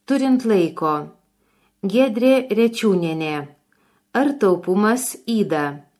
Turint laiko. Giedrė Rečiūnienė. Ar taupumas yda?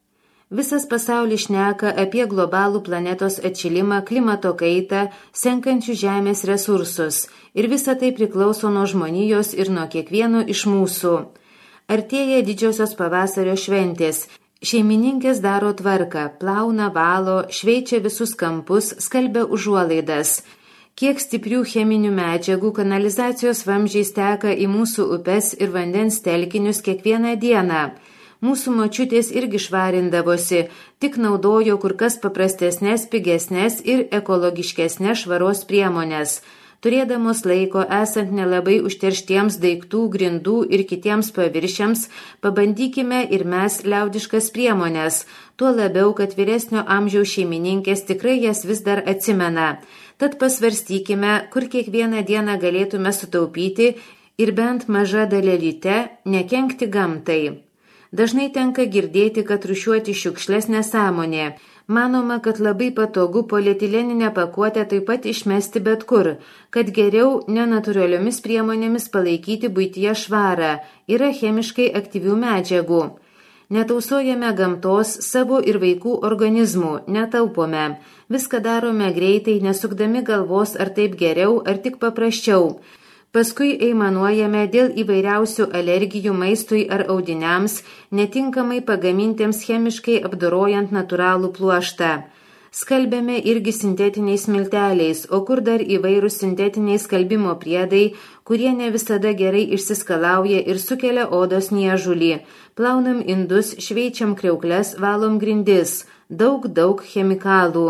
Visas pasaulis šneka apie globalų planetos atšilimą, klimato kaitą, senkančių žemės resursus ir visa tai priklauso nuo žmonijos ir nuo kiekvieno iš mūsų. Artėja didžiosios pavasario šventės. Šeimininkės daro tvarką, plauna, valo, šveičia visus kampus, skalbia užuolaidas. Kiek stiprių cheminių medžiagų kanalizacijos vamzdžiais teka į mūsų upes ir vandens telkinius kiekvieną dieną. Mūsų močiutės irgi švarindavosi, tik naudojo kur kas paprastesnės, pigesnės ir ekologiškesnės švaros priemonės. Turėdamos laiko, esant nelabai užterštiems daiktų, grindų ir kitiems paviršiams, pabandykime ir mes liaudiškas priemonės, tuo labiau, kad vyresnio amžiaus šeimininkės tikrai jas vis dar atsimena. Tad pasvarstykime, kur kiekvieną dieną galėtume sutaupyti ir bent maža dalelyte nekenkti gamtai. Dažnai tenka girdėti, kad rūšiuoti šiukšles nesąmonė. Manoma, kad labai patogu polietileninę pakuotę taip pat išmesti bet kur, kad geriau nenatūraliomis priemonėmis palaikyti buityje švarą, yra chemiškai aktyvių medžiagų. Netausojame gamtos, savo ir vaikų organizmų, netaupome. Viską darome greitai, nesukdami galvos ar taip geriau, ar tik paprasčiau. Paskui aimanuojame dėl įvairiausių alergijų maistui ar audiniams, netinkamai pagamintiems chemiškai apdorojant natūralų pluoštą. Skalbėme irgi sintetiniais milteliais, o kur dar įvairūs sintetiniai skalbimo priedai, kurie ne visada gerai išsiskalauja ir sukelia odos niežulį. Plaunam indus, šveičiam kriaukles, valom grindis. Daug chemikalų.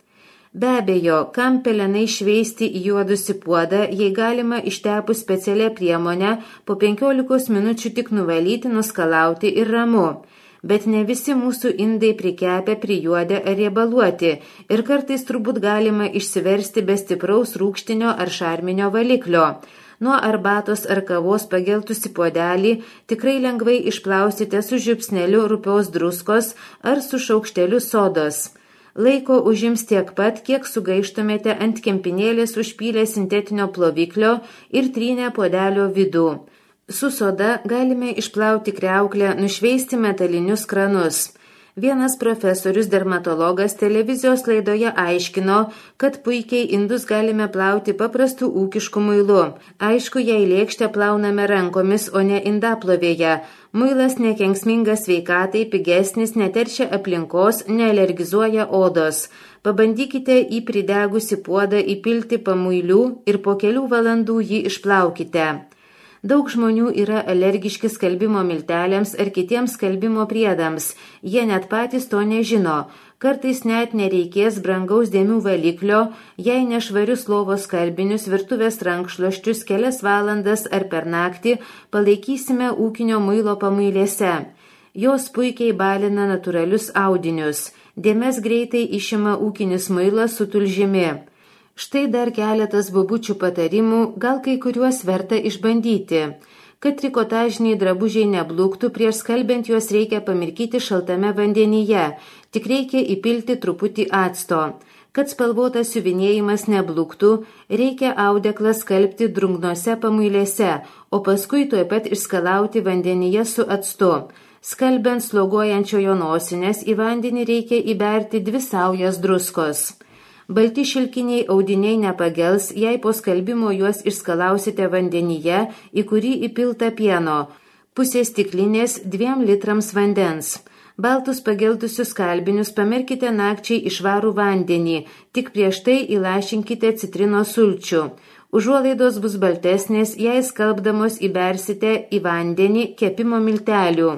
Be abejo, kam pelenai šveisti į juodusi puodą, jei galima ištepus specialią priemonę, po 15 minučių tik nuvalyti, nuskalauti ir ramu. Bet ne visi mūsų indai prikepę, prijuodę ar riebaluoti ir kartais turbūt galima išsiversti be stipraus rūgštinio ar šarminio valiklio. Nuo arbatos ar kavos pageltusi puodelį tikrai lengvai išplausite su žiupsneliu rupios druskos ar su šaukšteliu sodos. Laiko užims tiek pat, kiek sugaištumėte ant kempinėlės užpylę sintetinio ploviklio ir trynę puodelio vidų. Su soda galime išplauti kriauklę, nušveisti metalinius kranus. Vienas profesorius dermatologas televizijos laidoje aiškino, kad puikiai indus galime plauti paprastu ūkišku muilu. Aišku, jei lėkštę plauname rankomis, o ne indaplovėje. Muilas nekenksmingas sveikatai, pigesnis, neteršia aplinkos, nealergizuoja odos. Pabandykite į pridegusi puodą įpilti pamuilių ir po kelių valandų jį išplaukite. Daug žmonių yra alergiški skalbimo milteliams ar kitiems skalbimo priedams. Jie net patys to nežino. Kartais net nereikės brangaus dėmių valiklio, jei nešvarius lovos skalbinius, virtuvės rankšluosčius kelias valandas ar per naktį palaikysime ūkinio muilo pamuilėse. Jos puikiai balina natūralius audinius. Dėmes greitai išima ūkinis muilas su tulžimi. Štai dar keletas bobučių patarimų, gal kai kuriuos verta išbandyti. Kad trikotažiniai drabužiai nebluktų, prieš skalbiant juos reikia pamirkyti šaltame vandenyje, tik reikia įpilti truputį acto. Kad spalvotas siuvinėjimas nebluktų, reikia audeklą skalbti drungnose pamuilėse, o paskui tuoj pat išskalauti vandenyje su actu. Skalbiant sloguojančiojo nosinės į vandenį reikia įberti 2 saujas druskos. Balti šilkiniai audiniai nepagels, jei po skalbimo juos išskalausite vandenyje, į kurį įpilta pieno, pusė stiklinės 2 litrams vandens. Baltus pageltusius skalbinius pamerkite nakčiai į švarų vandenį, tik prieš tai įlašinkite citrinos sulčių. Užuolaidos bus baltesnės, jei skalbdamos įbersite į vandenį kepimo miltelių.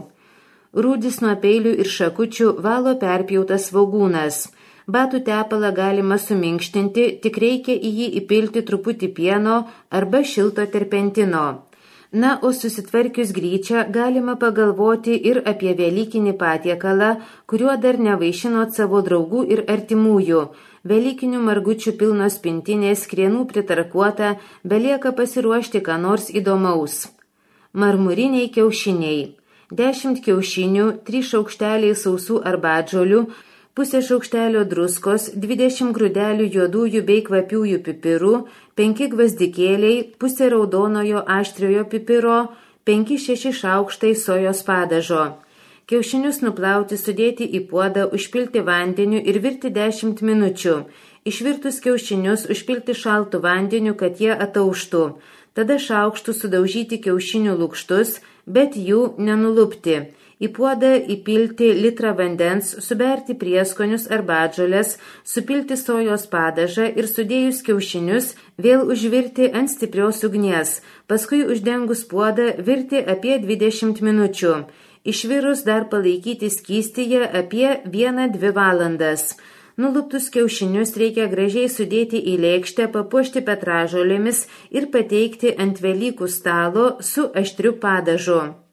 Rūdis nuo peilių ir šakučių valo perpjautas svogūnas. Batų tepalą galima suminkštinti, tik reikia į jį įpilti truputį pieno arba šilto terpentino. Na, o susitvarkius gryčią galima pagalvoti ir apie velykinį patiekalą, kuriuo dar nevaišinot savo draugų ir artimųjų. Velykinių margučių pilnos pintinės, krienų pritarkuota, belieka pasiruošti ką nors įdomaus. Marmuriniai kiaušiniai. 10 kiaušinių, 3 šaukšteliai sausų arbatžolių, pusė šaukštelio druskos, 20 grūdelių juodųjų bei kvapiųjų pipirų, 5 gvazdikėliai, pusė raudonojo aštriojo pipiro, 5-6 šaukštai sojos padažo. Kiaušinius nuplauti, sudėti į puodą, užpilti vandeniu ir virti 10 minučių. Išvirtus kiaušinius užpilti šaltų vandeniu, kad jie atauštų. Tada šaukštų sudaužyti kiaušinių lukštus, bet jų nenulupti. Į puodą įpilti litrą vandens, suberti prieskonius arbatžoles, supilti sojos padažą ir sudėjus kiaušinius vėl užvirti ant stiprios ugnies. Paskui uždengus puodą virti apie 20 minučių. Išvirus dar palaikyti skystyje apie 1-2 valandas. Nuluptus kiaušinius reikia gražiai sudėti į lėkštę, papuošti petražolėmis ir pateikti ant Velykų stalo su aštriu padažu.